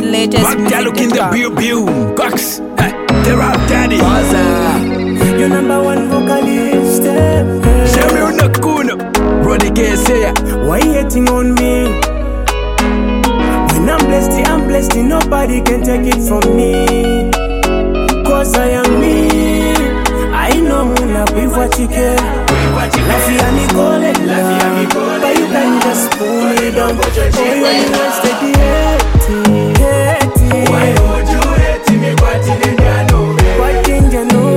the latest Back there looking the bill, Cox, the rap daddy. Your number one vocalist. Shame you not cool, Roddy K.C. Why you hating on me? When I'm blessed, nobody can take it from me. Cause I am me. I know muna bivwa chike. Lafia mi kole, but you can just pull me down. Oh, you ain't not steady, hating. Why would you hate me? What in the know? What in the know?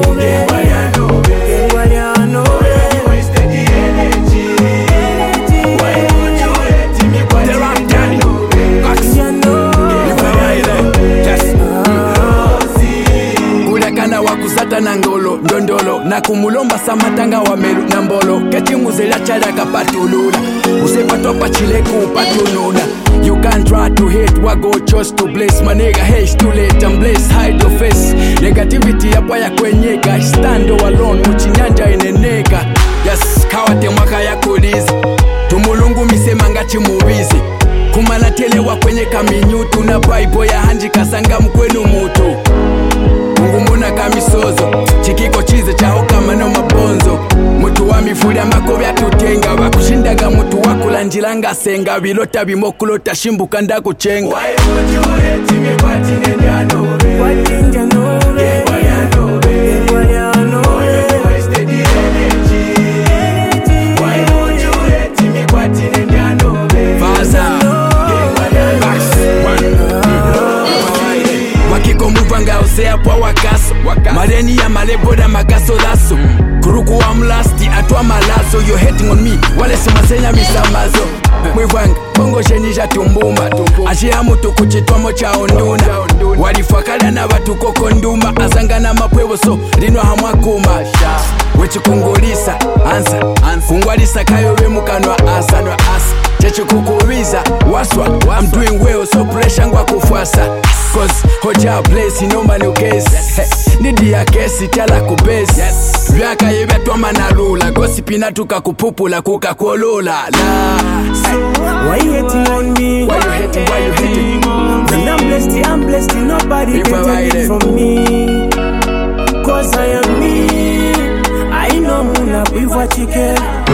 Wakuzata na ngolo, ndondolo na kumulomba samatanga wa melu na mbolo kati muzela chada kapatulula usepatwa pachileku patununa. You can't try to hate what God chose to bless. My nigga, hey, it's too late, I'm blessed, hide your face. Negativity hapa ya kwenyeka, stand alone, muchinyanja ineneka. Yes, kawate mwaka ya kulizi tumulungu misemanga chimubizi kumana telewa kwenye kaminyutu na Bible ya hanji kasanga mkwenu mutu Mungumuna kamisozo chikiko chize chaho kama no mabonzo mutu wa mifuli ambako byatutenga bakushindaga mutu wakulanjilanga senga bilota bimokulota shimbuka ndakuchenga. Why would you hate me? What in the know? What in the know? Kwa wakaso mareni ya maleboda magaso laso kuruku wa mlasti atwa malazo. You hating on me wale simasenya misamazo mwivanga bongo jenija tumbumba ashia mutu kuchitwa mocha onduna walifakada na batu koko nduma azanga na mapwebo so rino hamwakuma wechikungulisa ansa kungwalisa kayowe mukanwa asa chechikukubiza waswa I'm doing well so pressure ngwa kufwasa cause hoja place no man case nidi ya kesi tala kubesi vyaka yebya twama na lula gosipina tukakupupula kukakolola la. Why you hating on me? Why you hating? When I'm blessed, nobody can take it from me. Cause I am me. I know muna bivwa chike.